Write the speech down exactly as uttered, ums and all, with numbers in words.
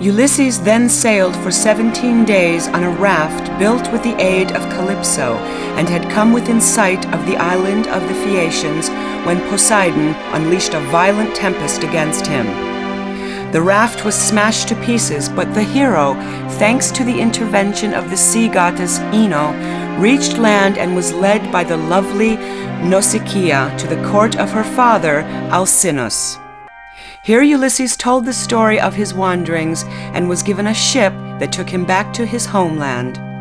Ulysses then sailed for seventeen days on a raft built with the aid of Calypso, and had come within sight of the island of the Phaeacians when Poseidon unleashed a violent tempest against him. The raft was smashed to pieces, but the hero, thanks to the intervention of the sea goddess Ino, reached land and was led by the lovely Nausicaa to the court of her father, Alcinous. Here Ulysses told the story of his wanderings and was given a ship that took him back to his homeland.